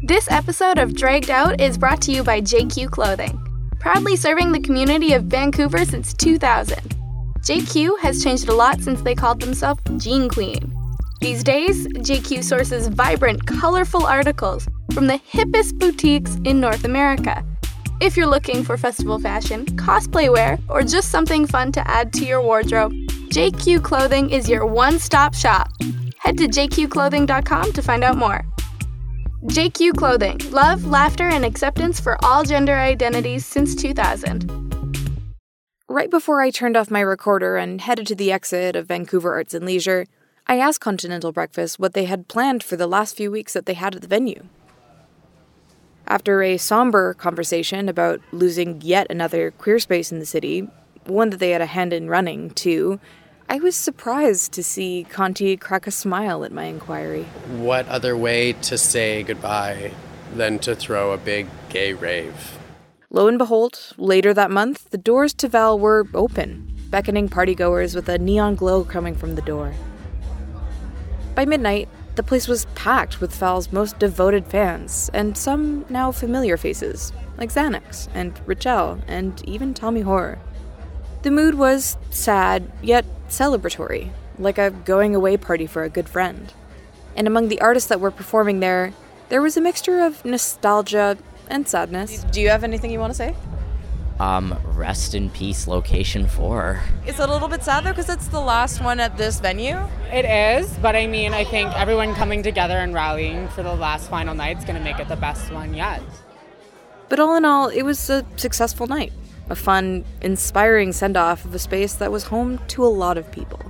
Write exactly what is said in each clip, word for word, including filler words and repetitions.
This episode of Dragged Out is brought to you by J Q Clothing, proudly serving the community of Vancouver since two thousand. J Q has changed a lot since they called themselves Jean Queen. These days, J Q sources vibrant, colorful articles from the hippest boutiques in North America. If you're looking for festival fashion, cosplay wear, or just something fun to add to your wardrobe, J Q Clothing is your one-stop shop. Head to j q clothing dot com to find out more. J Q Clothing, love, laughter, and acceptance for all gender identities since two thousand. Right before I turned off my recorder and headed to the exit of Vancouver Arts and Leisure, I asked Continental Breakfast what they had planned for the last few weeks that they had at the venue. After a somber conversation about losing yet another queer space in the city, one that they had a hand in running, too, I was surprised to see Conti crack a smile at my inquiry. What other way to say goodbye than to throw a big gay rave? Lo and behold, later that month, the doors to Val were open, beckoning partygoers with a neon glow coming from the door. By midnight, the place was packed with Val's most devoted fans, and some now familiar faces, like Xanax and Richelle and even Tommy Horror. The mood was sad, yet celebratory, like a going-away party for a good friend. And among the artists that were performing there, there was a mixture of nostalgia and sadness. Do you have anything you want to say? Um, rest in peace, Location four. It's a little bit sad, though, because it's the last one at this venue. It is, but I mean, I think everyone coming together and rallying for the last final night is going to make it the best one yet. But all in all, it was a successful night. A fun, inspiring send-off of a space that was home to a lot of people.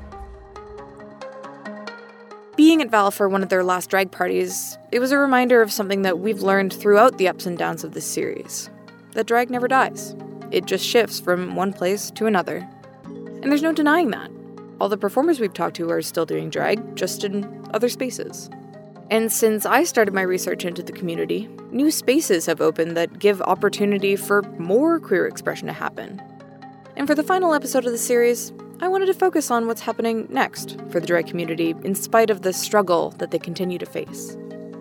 Being at Val for one of their last drag parties, it was a reminder of something that we've learned throughout the ups and downs of this series. That drag never dies. It just shifts from one place to another. And there's no denying that. All the performers we've talked to are still doing drag, just in other spaces. And since I started my research into the community, new spaces have opened that give opportunity for more queer expression to happen. And for the final episode of the series, I wanted to focus on what's happening next for the drag community in spite of the struggle that they continue to face.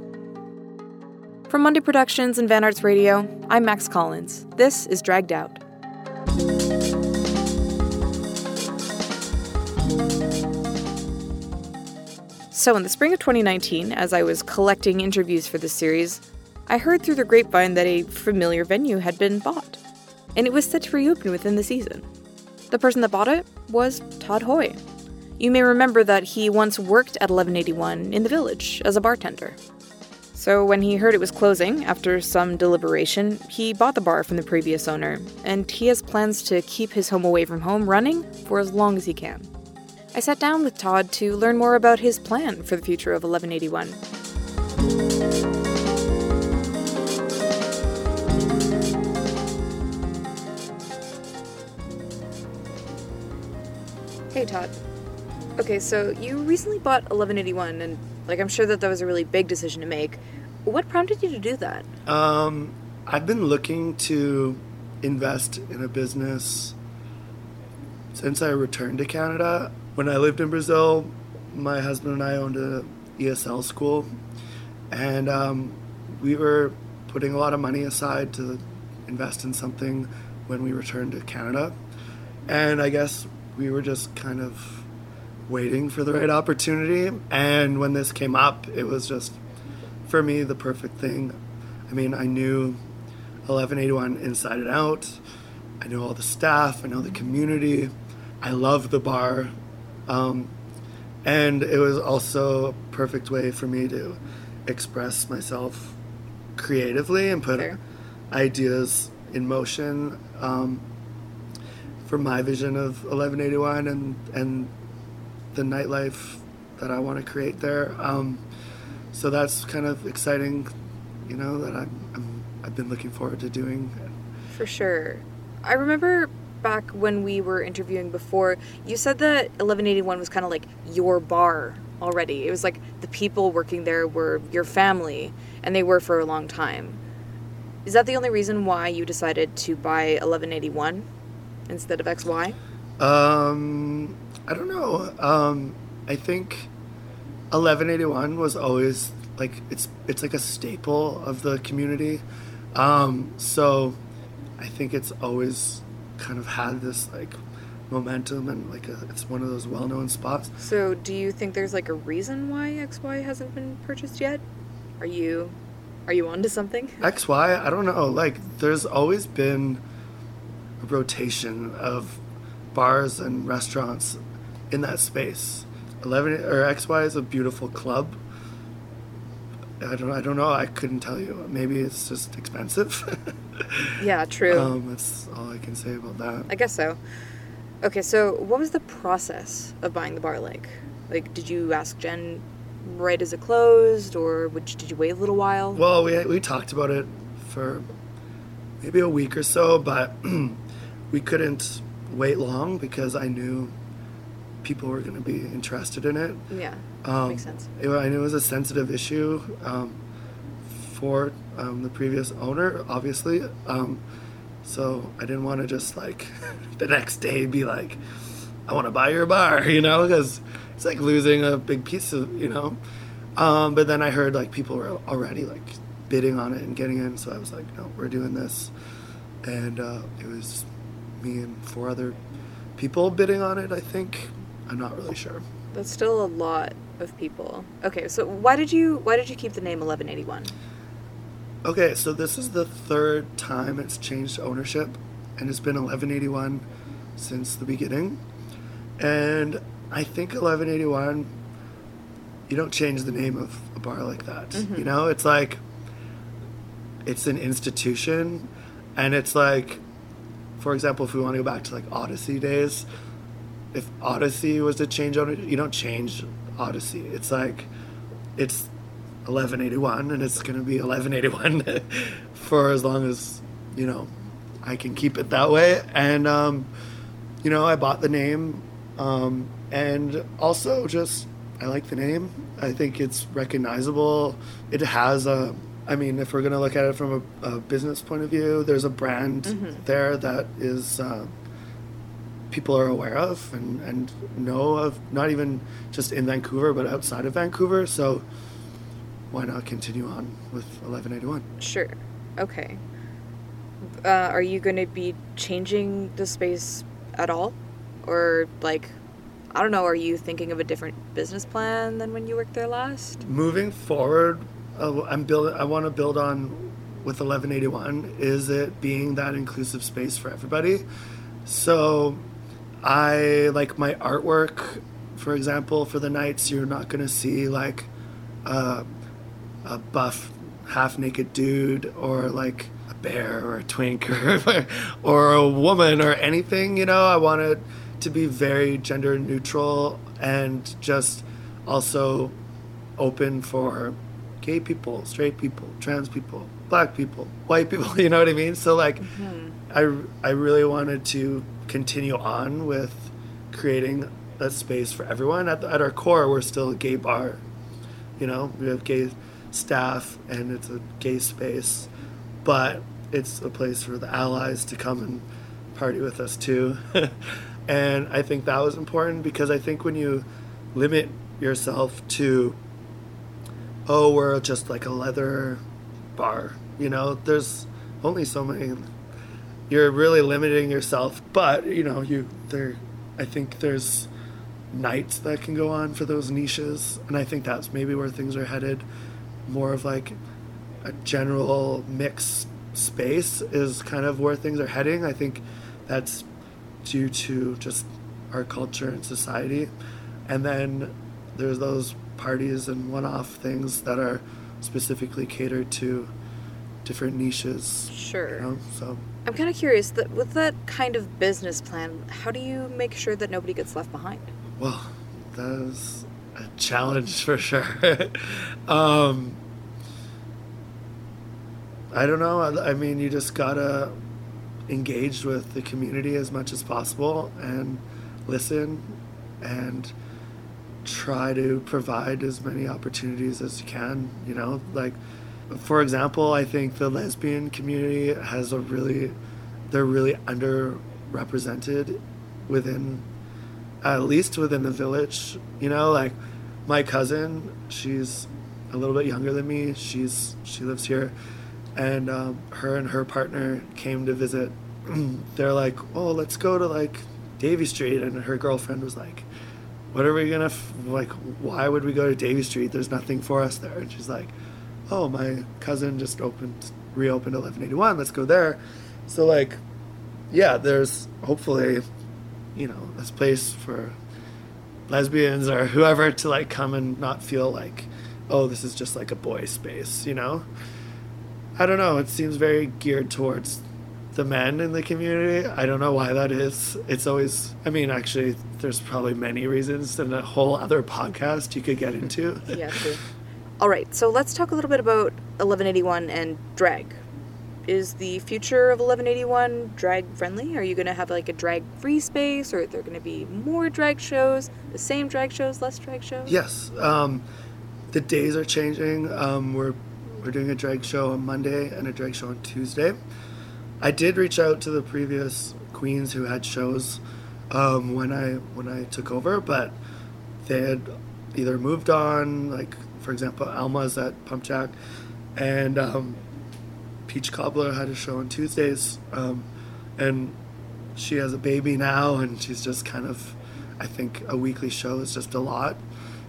From Monday Productions and Van Arts Radio, I'm Max Collins. This is Dragged Out. So in the spring of twenty nineteen, as I was collecting interviews for this series, I heard through the grapevine that a familiar venue had been bought, and it was set to reopen within the season. The person that bought it was Todd Hoy. You may remember that he once worked at eleven eighty-one in the Village as a bartender. So when he heard it was closing, after some deliberation, he bought the bar from the previous owner, and he has plans to keep his home away from home running for as long as he can. I sat down with Todd to learn more about his plan for the future of eleven eighty-one. Hey, Todd. Okay, so you recently bought eleven eighty-one, and like I'm sure that that was a really big decision to make. What prompted you to do that? Um, I've been looking to invest in a business since I returned to Canada. When I lived in Brazil, my husband and I owned a E S L school, and um, we were putting a lot of money aside to invest in something when we returned to Canada. And I guess we were just kind of waiting for the right opportunity. And when this came up, it was just, for me, the perfect thing. I mean, I knew eleven eighty-one inside and out. I know all the staff. I know the community. I love the bar. Um, and it was also a perfect way for me to express myself creatively and put sure. ideas in motion um, for my vision of eleven eighty-one and, and the nightlife that I want to create there. Um, so that's kind of exciting, you know, that I'm, I'm, I've been looking forward to doing. For sure. I remember back when we were interviewing before, you said that eleven eighty-one was kind of like your bar already. It was like the people working there were your family, and they were for a long time. Is that the only reason why you decided to buy eleven eighty-one instead of X Y? Um, I don't know. Um, I think eleven eighty-one was always like it's it's like a staple of the community. Um, so I think it's always kind of had this like momentum, and like a, it's one of those well-known spots. So do you think there's like a reason why X Y hasn't been purchased yet? Are you are you onto something? X Y, I don't know. Like there's always been a rotation of bars and restaurants in that space. Eleven or X Y is a beautiful club. I don't I don't know. I couldn't tell you. Maybe it's just expensive. Yeah, true. Um, that's all I can say about that. I guess so. Okay, so what was the process of buying the bar like? Like, did you ask Jen right as it closed, or would you, did you wait a little while? Well, we we talked about it for maybe a week or so, but we couldn't wait long because I knew people were going to be interested in it. Yeah, Um, makes sense. It, I knew it was a sensitive issue um, for um, the previous owner, obviously. Um, so I didn't want to just like the next day be like, I want to buy your bar, you know, because it's like losing a big piece of, you know. Um, but then I heard like people were already like bidding on it and getting in. So I was like, no, we're doing this. And uh, it was me and four other people bidding on it, I think. I'm not really sure. That's still a lot of people. Okay, so why did you why did you keep the name eleven eighty-one? Okay, so this is the third time it's changed ownership, and it's been eleven eighty-one since the beginning. And I think eleven eighty-one, you don't change the name of a bar like that. Mm-hmm. You know, it's like, it's an institution, and it's like, for example, if we want to go back to like Odyssey days, if Odyssey was to change owner, you don't change Odyssey. It's like, it's eleven eighty-one, and it's going to be eleven eighty-one for as long as, you know, I can keep it that way. And, um, you know, I bought the name, um, and also just, I like the name. I think it's recognizable. It has a, I mean, if we're going to look at it from a, a business point of view, there's a brand Mm-hmm. there that is, uh, people are aware of and, and know of, not even just in Vancouver, but outside of Vancouver. So why not continue on with eleven eighty-one? Sure. Okay. Uh, are you going to be changing the space at all? Or, like, I don't know, are you thinking of a different business plan than when you worked there last? Moving forward, uh, I'm build, I want to build on with eleven eighty-one, is it being that inclusive space for everybody. So I like my artwork, for example, for the nights, you're not going to see like uh, a buff, half-naked dude or like a bear or a twink or, or a woman or anything, you know. I want it to be very gender neutral and just also open for gay people, straight people, trans people, black people, white people, you know what I mean? So like, Mm-hmm. I, I really wanted to continue on with creating a space for everyone. At, the, at our core, we're still a gay bar. You know, we have gay staff and it's a gay space, but it's a place for the allies to come and party with us too. And I think that was important because I think when you limit yourself to, oh, we're just like a leather bar, you know, there's only so many, you're really limiting yourself. But, you know, you there, I think there's nights that can go on for those niches, and I think that's maybe where things are headed. More of like a general mixed space is kind of where things are heading. I think that's due to just our culture and society. And then there's those parties and one-off things that are specifically catered to different niches. Sure. You know? So I'm kind of curious, that with that kind of business plan, how do you make sure that nobody gets left behind? well, that is a challenge for sure. um, I don't know. I, I mean, you just gotta engage with the community as much as possible and listen and try to provide as many opportunities as you can, you know, like, for example, I think the lesbian community has a really, they're really underrepresented within, at least within the village, you know, like my cousin, she's a little bit younger than me. She's she lives here, and um, her and her partner came to visit. They're like, oh, let's go to like Davie Street, and her girlfriend was like, what are we gonna f- like? Why would we go to Davie Street? There's nothing for us there. And she's like, oh, my cousin just opened reopened eleven eighty-one. Let's go there. So like, yeah, there's hopefully, you know, this place for lesbians or whoever to like come and not feel like, oh, this is just like a boy space, you know? I don't know. It seems very geared towards the men in the community. I don't know why that is. It's always, I mean, actually, there's probably many reasons and a whole other podcast you could get into. Yeah, true. All right, so let's talk a little bit about eleven eighty-one and drag. Is the future of eleven eighty-one drag friendly? Are you going to have like a drag free space, or are there going to be more drag shows, the same drag shows, less drag shows? Yes. Um, the days are changing. Um, we're we're doing a drag show on Monday and a drag show on Tuesday. I did reach out to the previous queens who had shows um, when I when I took over, but they had either moved on. Like, for example, Alma's at Pump Jack, and um, Peach Cobbler had a show on Tuesdays, um, and she has a baby now, and she's just kind of, I think a weekly show is just a lot.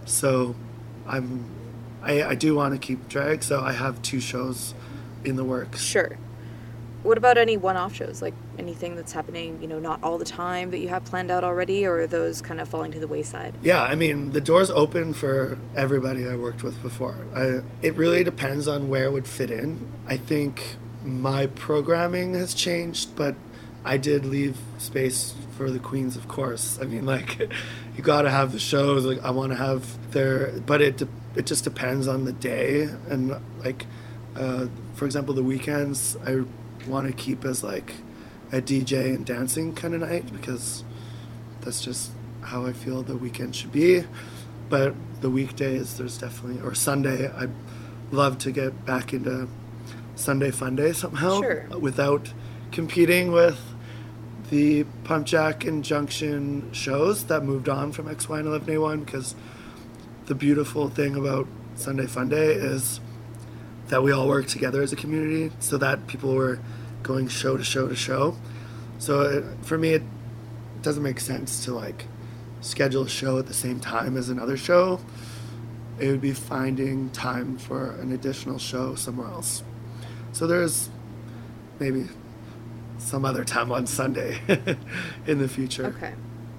So I'm, I, I do want to keep drag, so I have two shows in the works. Sure. What about any one-off shows, like anything that's happening, you know, not all the time that you have planned out already, or are those kind of falling to the wayside? Yeah, I mean, the door's open for everybody I worked with before. I, it really depends on where it would fit in. I think my programming has changed, but I did leave space for the queens, of course. I mean, like, you gotta have the shows. Like, I want to have their, but it de- it just depends on the day. And like, uh, for example, the weekends I want to keep as like a D J and dancing kind of night, because that's just how I feel the weekend should be. But the weekdays, there's definitely, or Sunday, I'd love to get back into Sunday Fun Day somehow. Sure. Without competing with the Pump Jack and Junction shows that moved on from X Y and eleven A one, because the beautiful thing about Sunday Fun Day is that we all work together as a community, so that people were going show to show to show. So it, for me, it doesn't make sense to like schedule a show at the same time as another show. It would be finding time for an additional show somewhere else. So there's maybe some other time on Sunday in the future. Okay.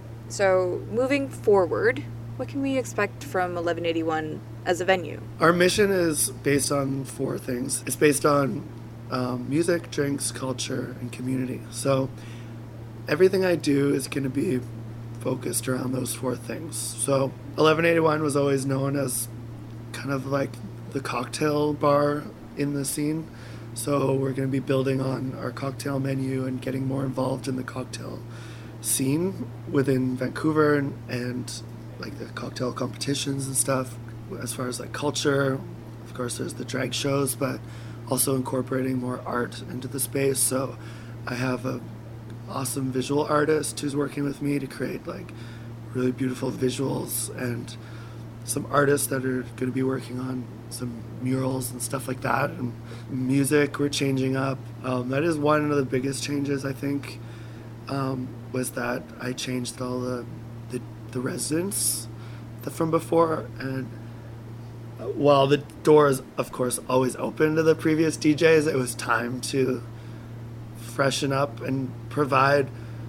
So moving forward, what can we expect from eleven eighty-one as a venue? Our mission is based on four things. It's based on um, music, drinks, culture, and community. So everything I do is going to be focused around those four things. So eleven eighty-one was always known as kind of like the cocktail bar in the scene. So we're going to be building on our cocktail menu and getting more involved in the cocktail scene within Vancouver, and, and like the cocktail competitions and stuff. As far as like culture, of course there's the drag shows, but also incorporating more art into the space. So I have a awesome visual artist who's working with me to create like really beautiful visuals, and some artists that are going to be working on some murals and stuff like that. And music we're changing up. Um, that is one of the biggest changes, I think, um, was that I changed all the the, the residents from before. And while the door is, of course, always open to the previous D Js, it was time to freshen up and provide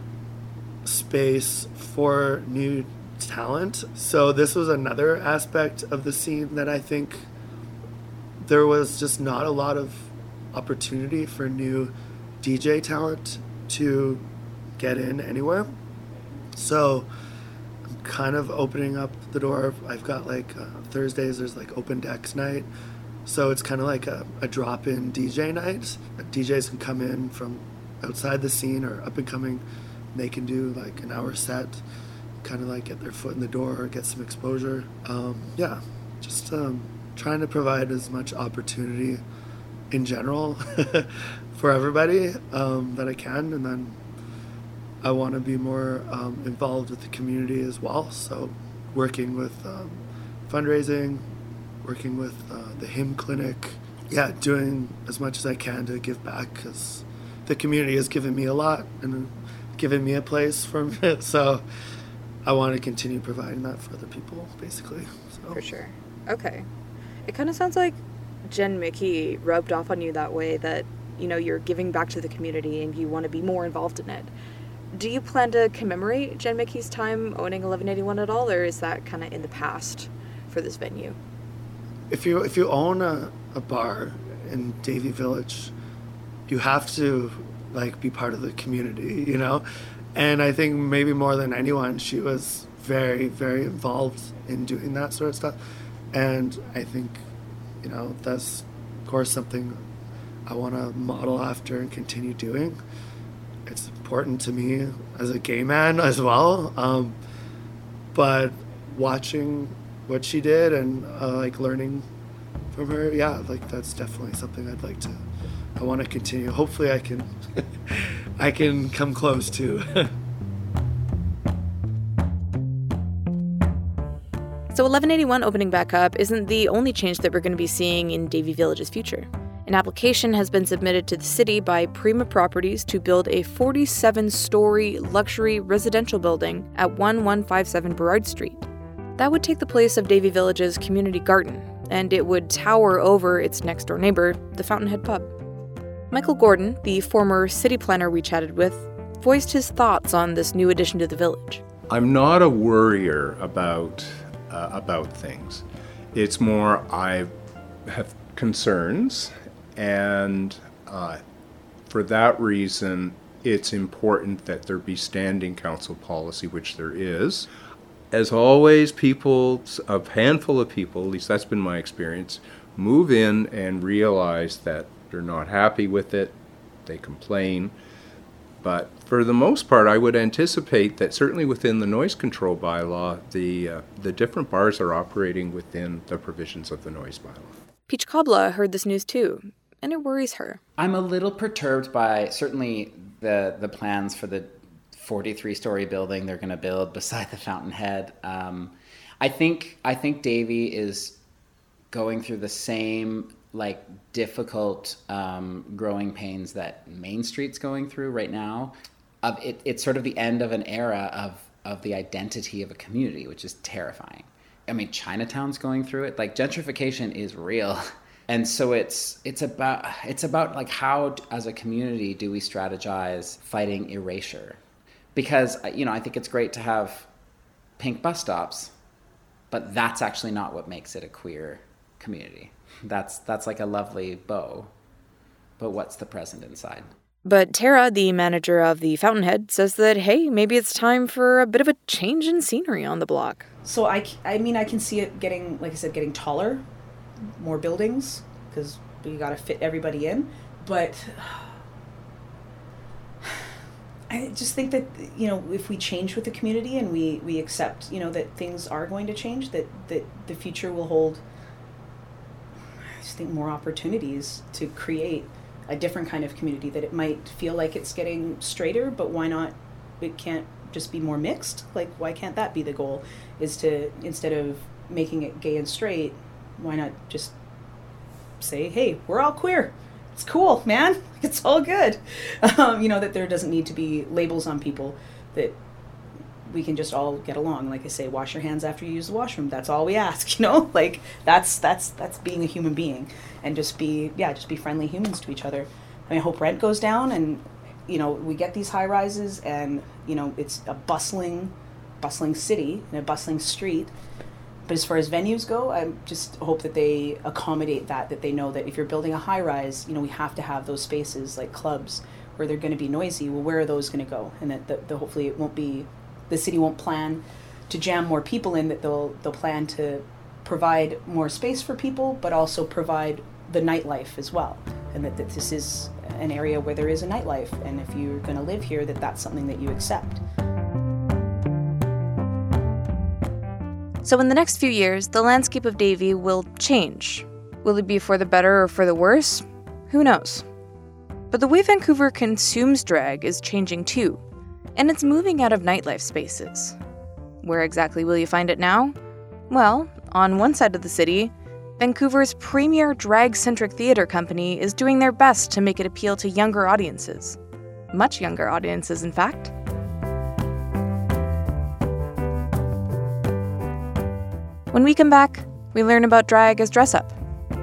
space for new talent. So this was another aspect of the scene that I think there was just not a lot of opportunity for new D J talent to get in anywhere. So I'm kind of opening up the door. I've got like uh, Thursdays, there's like open decks night. So it's kind of like a, a drop-in D J night. D Js can come in from outside the scene or up and coming. They can do like an hour set, kind of like get their foot in the door, get some exposure. Um, yeah, just um, trying to provide as much opportunity in general for everybody um, that I can. And then I want to be more um, involved with the community as well. So working with um, fundraising, working with uh, the hymn clinic. Yeah, doing as much as I can to give back, because the community has given me a lot and given me a place from it. So I want to continue providing that for other people, basically. So. For sure. Okay. It kind of sounds like Jen Mickey rubbed off on you that way, that, you know, you're giving back to the community and you want to be more involved in it. Do you plan to commemorate Jen Mickey's time owning eleven eighty-one at all, or is that kind of in the past for this venue? If you if you own a, a bar in Davie Village, you have to like be part of the community, you know? And I think maybe more than anyone, she was very, very involved in doing that sort of stuff. And I think, you know, that's of course something I want to model after and continue doing. It's important to me as a gay man as well. Um, but watching what she did and uh, like learning from her, yeah, like that's definitely something I'd like to, I want to continue. Hopefully I can, I can come close to. So eleven eighty-one opening back up isn't the only change that we're going to be seeing in Davie Village's future. An application has been submitted to the city by Prima Properties to build a forty-seven story luxury residential building at eleven fifty-seven Burrard Street. That would take the place of Davie Village's community garden, and it would tower over its next-door neighbor, the Fountainhead Pub. Michael Gordon, the former city planner we chatted with, voiced his thoughts on this new addition to the village. I'm not a worrier about uh, about things. It's more I have concerns, and uh, for that reason, it's important that there be standing council policy, which there is. As always, people, a handful of people, at least that's been my experience, move in and realize that they're not happy with it, they complain. But for the most part, I would anticipate that certainly within the noise control bylaw, the uh, the different bars are operating within the provisions of the noise bylaw. Peach Kabla heard this news too, and it worries her. I'm a little perturbed by certainly the the plans for the forty-three story building they're going to build beside the Fountainhead. Um, I think I think Davie is going through the same like difficult um, growing pains that Main Street's going through right now. Of it, it's sort of the end of an era of of the identity of a community, which is terrifying. I mean, Chinatown's going through it. Like gentrification is real. And so it's it's about it's about like how as a community do we strategize fighting erasure? Because, you know, I think it's great to have pink bus stops, but that's actually not what makes it a queer community. That's that's like a lovely bow, but what's the present inside? But Tara, the manager of the Fountainhead, says that, hey, maybe it's time for a bit of a change in scenery on the block. So I, I mean, I can see it getting, like I said, getting taller, more buildings, because you got to fit everybody in. But I just think that, you know, if we change with the community and we, we accept, you know, that things are going to change, that, that the future will hold, I just think, more opportunities to create a different kind of community, that it might feel like it's getting straighter, but why not, it can't just be more mixed? Like, why can't that be the goal, is to, instead of making it gay and straight, why not just say, hey, we're all queer. It's cool, man. It's all good. Um, you know, that there doesn't need to be labels on people, that we can just all get along. Like I say, wash your hands after you use the washroom. That's all we ask, you know? Like, that's that's that's being a human being. And just be, yeah, just be friendly humans to each other. I mean, I hope rent goes down and, you know, we get these high rises and, you know, it's a bustling, bustling city and a bustling street. But as far as venues go, I just hope that they accommodate that, that they know that if you're building a high rise, you know, we have to have those spaces like clubs where they're going to be noisy. Well, where are those going to go? And that the, the, hopefully it won't be, the city won't plan to jam more people in, that they'll they'll plan to provide more space for people, but also provide the nightlife as well. And that, that this is an area where there is a nightlife. And if you're going to live here, that that's something that you accept. So in the next few years, the landscape of Davie will change. Will it be for the better or for the worse? Who knows? But the way Vancouver consumes drag is changing too, and it's moving out of nightlife spaces. Where exactly will you find it now? Well, on one side of the city, Vancouver's premier drag-centric theater company is doing their best to make it appeal to younger audiences. Much younger audiences, in fact. When we come back, we learn about drag as dress-up.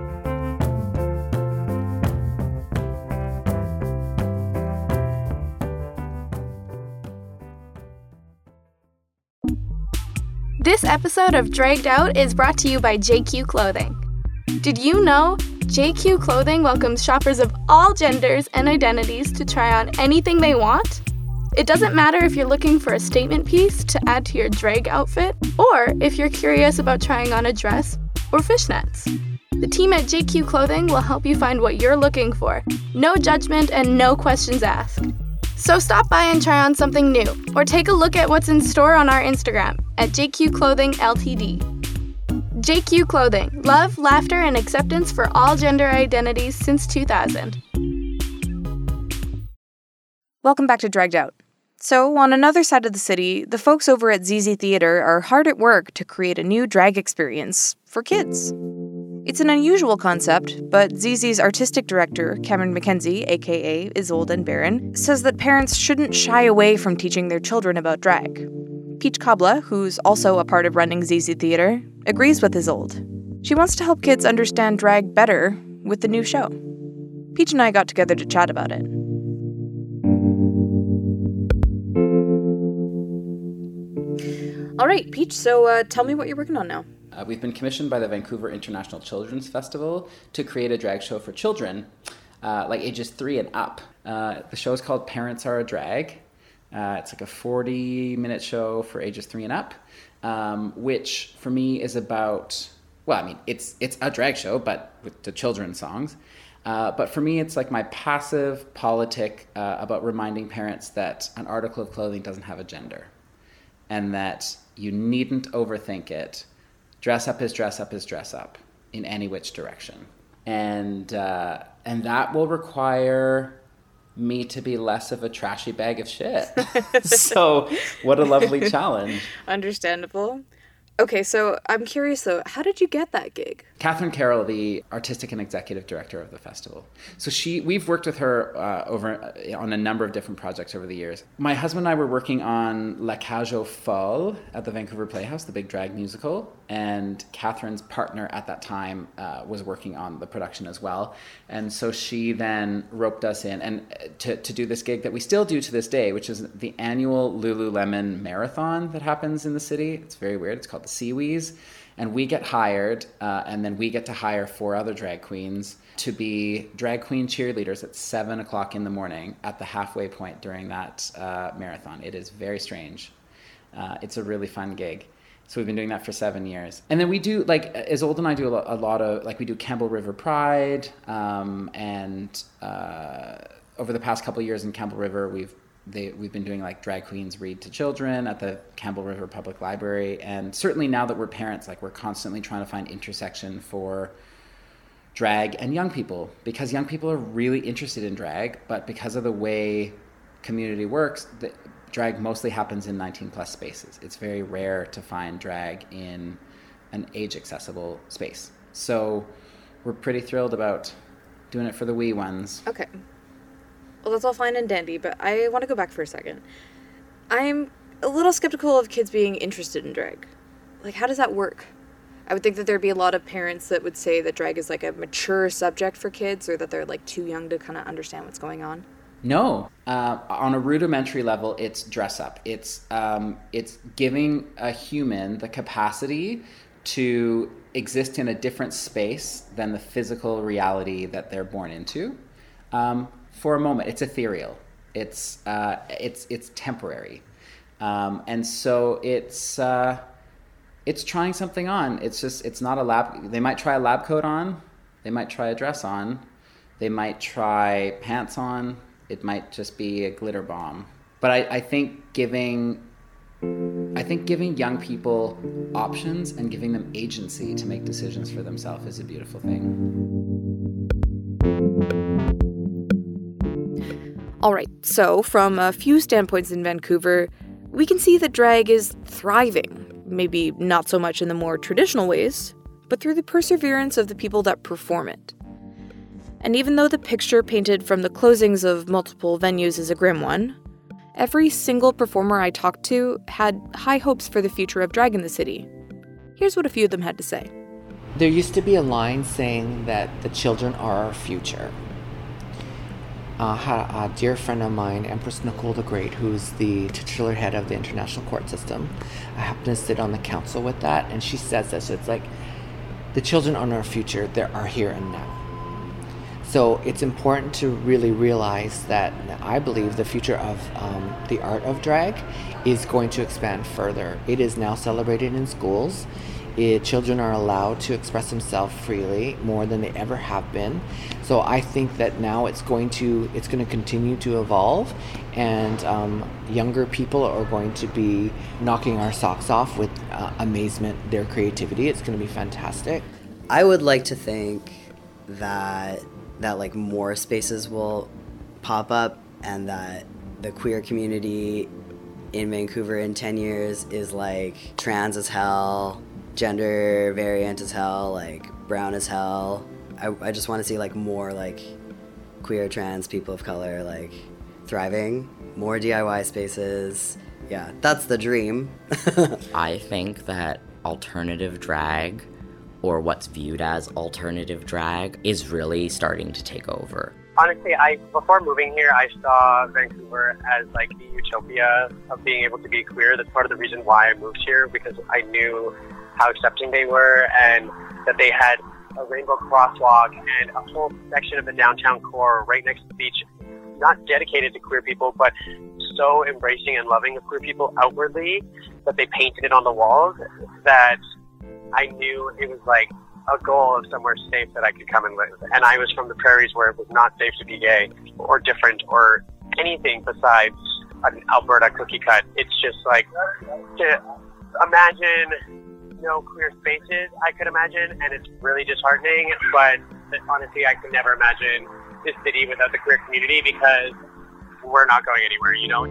This episode of Dragged Out is brought to you by J Q Clothing. Did you know J Q Clothing welcomes shoppers of all genders and identities to try on anything they want? It doesn't matter if you're looking for a statement piece to add to your drag outfit, or if you're curious about trying on a dress or fishnets. The team at J Q Clothing will help you find what you're looking for. No judgment and no questions asked. So stop by and try on something new, or take a look at what's in store on our Instagram at J Q Clothing L T D. J Q Clothing, love, laughter, and acceptance for all gender identities since two thousand. Welcome back to Dragged Out. So, on another side of the city, the folks over at Z Z Theater are hard at work to create a new drag experience for kids. It's an unusual concept, but Z Z's artistic director, Cameron McKenzie, aka Isolde and Baron, says that parents shouldn't shy away from teaching their children about drag. Peach Kabla, who's also a part of running Z Z Theater, agrees with Isolde. She wants to help kids understand drag better with the new show. Peach and I got together to chat about it. All right, Peach, so uh, tell me what you're working on now. Uh, we've been commissioned by the Vancouver International Children's Festival to create a drag show for children, uh, like ages three and up. Uh, the show is called Parents Are a Drag. Uh, it's like a forty-minute show for ages three and up, um, which for me is about, well, I mean, it's it's a drag show, but with the children's songs. Uh, but for me, it's like my passive politic uh, about reminding parents that an article of clothing doesn't have a gender, and that you needn't overthink it. Dress up is dress up is dress up in any which direction. And uh, and that will require me to be less of a trashy bag of shit. So what a lovely challenge. Understandable. Okay, so I'm curious though, how did you get that gig? Catherine Carroll, the artistic and executive director of the festival. So she, we've worked with her uh, over uh, on a number of different projects over the years. My husband and I were working on La Cage aux Folles at the Vancouver Playhouse, the big drag musical, and Catherine's partner at that time uh, was working on the production as well. And so she then roped us in and to, to do this gig that we still do to this day, which is the annual Lululemon Marathon that happens in the city. It's very weird. It's called the Seawees. And we get hired, uh, and then we get to hire four other drag queens to be drag queen cheerleaders at seven o'clock in the morning at the halfway point during that uh, marathon. It is very strange. Uh, it's a really fun gig. So we've been doing that for seven years. And then we do, like, Isolde and I do a lot, a lot of, like, we do Campbell River Pride, um, and uh, over the past couple of years in Campbell River, we've They, we've been doing like drag queens read to children at the Campbell River Public Library. And certainly now that we're parents, like we're constantly trying to find intersection for drag and young people, because young people are really interested in drag, but because of the way community works, the, drag mostly happens in nineteen plus spaces. It's very rare to find drag in an age accessible space. So we're pretty thrilled about doing it for the wee ones. Okay. Well, that's all fine and dandy, but I want to go back for a second. I'm a little skeptical of kids being interested in drag. Like, how does that work? I would think that there'd be a lot of parents that would say that drag is like a mature subject for kids, or that they're like too young to kind of understand what's going on. No, uh, on a rudimentary level, it's dress up. It's um, it's giving a human the capacity to exist in a different space than the physical reality that they're born into. Um, For a moment, it's ethereal. It's uh, it's it's temporary, um, and so it's uh, it's trying something on. It's just it's not a lab. They might try a lab coat on. They might try a dress on. They might try pants on. It might just be a glitter bomb. But I, I think giving I think giving young people options and giving them agency to make decisions for themselves is a beautiful thing. All right, so from a few standpoints in Vancouver, we can see that drag is thriving. Maybe not so much in the more traditional ways, but through the perseverance of the people that perform it. And even though the picture painted from the closings of multiple venues is a grim one, every single performer I talked to had high hopes for the future of drag in the city. Here's what a few of them had to say. There used to be a line saying that the children are our future. Uh, had a dear friend of mine, Empress Nicole the Great, who's the titular head of the international court system. I happen to sit on the council with that, and she says this. It's like, the children are our future. They are here and now. So it's important to really realize that I believe the future of um, the art of drag is going to expand further. It is now celebrated in schools. It, children are allowed to express themselves freely more than they ever have been. So I think that now it's going to it's going to continue to evolve, and um, younger people are going to be knocking our socks off with uh, amazement, their creativity. It's going to be fantastic. I would like to think that that like more spaces will pop up, and that the queer community in Vancouver in ten years is like trans as hell, gender variant as hell, like brown as hell. I, I just want to see like more like queer, trans, people of color like thriving, more D I Y spaces. Yeah, that's the dream. I think that alternative drag, or what's viewed as alternative drag, is really starting to take over. Honestly, I before moving here, I saw Vancouver as like the utopia of being able to be queer. That's part of the reason why I moved here, because I knew how accepting they were, and that they had a rainbow crosswalk and a whole section of the downtown core right next to the beach, not dedicated to queer people, but so embracing and loving of queer people outwardly that they painted it on the walls, that I knew it was like a goal of somewhere safe that I could come and live. And I was from the prairies where it was not safe to be gay or different or anything besides an Alberta cookie cut. It's just like to imagine no queer spaces, I could imagine, and it's really disheartening. But honestly, I could never imagine this city without the queer community, because we're not going anywhere, you know?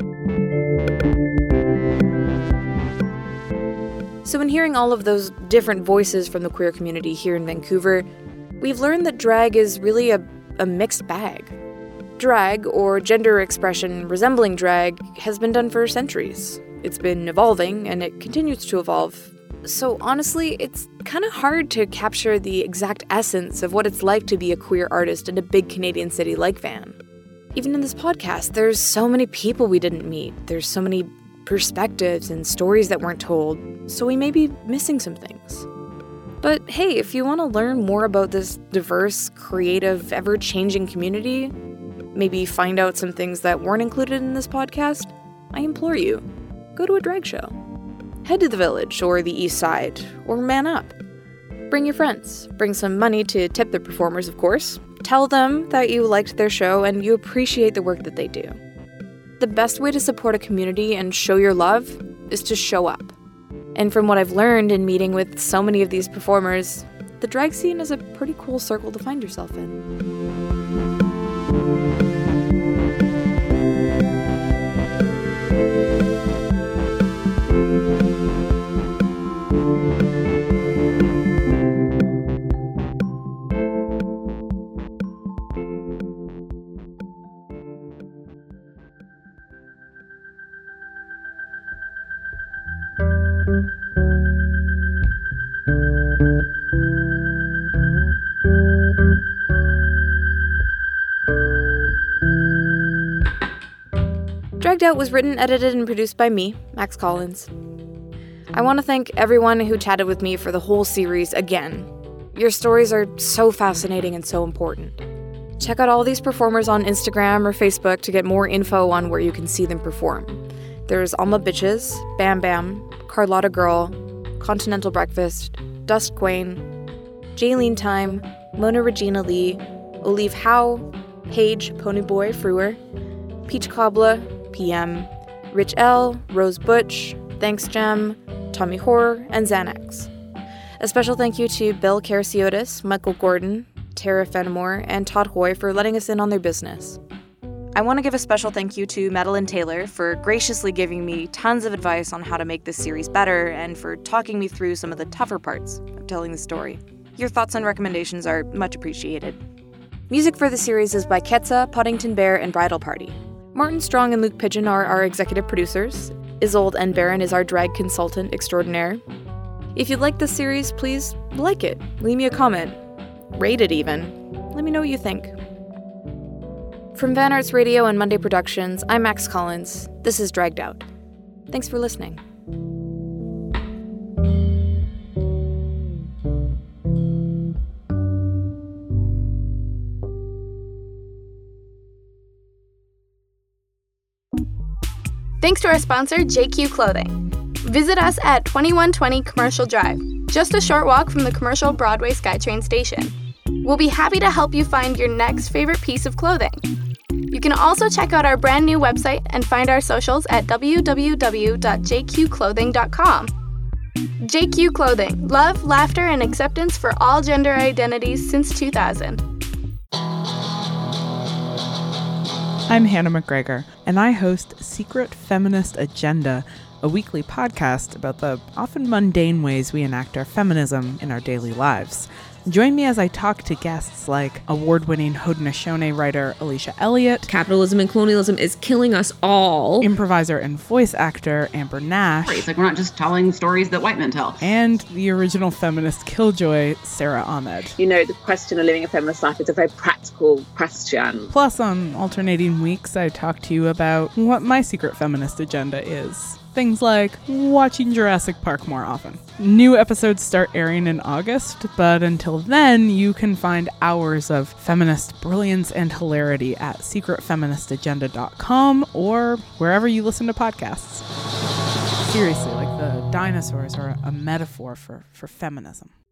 So in hearing all of those different voices from the queer community here in Vancouver, we've learned that drag is really a, a mixed bag. Drag, or gender expression resembling drag, has been done for centuries. It's been evolving, and it continues to evolve. So honestly, it's kind of hard to capture the exact essence of what it's like to be a queer artist in a big Canadian city like Van. Even in this podcast, there's so many people we didn't meet. There's so many perspectives and stories that weren't told, so we may be missing some things. But hey, if you want to learn more about this diverse, creative, ever-changing community, maybe find out some things that weren't included in this podcast, I implore you, go to a drag show. Head to the Village or the East Side, or man up. Bring your friends. Bring some money to tip the performers, of course. Tell them that you liked their show and you appreciate the work that they do. The best way to support a community and show your love is to show up. And from what I've learned in meeting with so many of these performers, the drag scene is a pretty cool circle to find yourself in. Dragged Out was written, edited, and produced by me, Max Collins. I want to thank everyone who chatted with me for the whole series again. Your stories are so fascinating and so important. Check out all these performers on Instagram or Facebook to get more info on where you can see them perform. There's Alma Bitches, Bam Bam, Carlotta Girl, Continental Breakfast, Dust Quain, Jaylene Time, Mona Regina Lee, Olive Howe, Paige Ponyboy Frewer, Peach Cobbler, P M, Rich L, Rose Butch, Thanks Jem, Tommy Horror, and Xanax. A special thank you to Bill Karasiotis, Michael Gordon, Tara Fenimore, and Todd Hoy for letting us in on their business. I want to give a special thank you to Madeline Taylor for graciously giving me tons of advice on how to make this series better and for talking me through some of the tougher parts of telling the story. Your thoughts and recommendations are much appreciated. Music for the series is by Ketsa, Poddington Bear, and Bridal Party. Martin Strong and Luke Pigeon are our executive producers. Isolde N. Barron is our drag consultant extraordinaire. If you like this series, please like it, leave me a comment, rate it even. Let me know what you think. From Van Arts Radio and Monday Productions, I'm Max Collins. This is Dragged Out. Thanks for listening. Thanks to our sponsor, J Q Clothing. Visit us at twenty-one twenty Commercial Drive, just a short walk from the commercial Broadway SkyTrain station. We'll be happy to help you find your next favorite piece of clothing. You can also check out our brand new website and find our socials at w w w dot j q clothing dot com. J Q Clothing, love, laughter, and acceptance for all gender identities since two thousand. I'm Hannah McGregor, and I host Secret Feminist Agenda, a weekly podcast about the often mundane ways we enact our feminism in our daily lives. Join me as I talk to guests like award-winning Haudenosaunee writer Alicia Elliott, capitalism and colonialism is killing us all, improviser and voice actor Amber Nash. It's like we're not just telling stories that white men tell. And the original feminist killjoy, Sarah Ahmed. You know, the question of living a feminist life is a very practical question. Plus, on alternating weeks, I talk to you about what my secret feminist agenda is. Things like watching Jurassic Park more often. New episodes start airing in August, but until then, you can find hours of feminist brilliance and hilarity at secret feminist agenda dot com or wherever you listen to podcasts. Seriously, like the dinosaurs are a metaphor for, for feminism.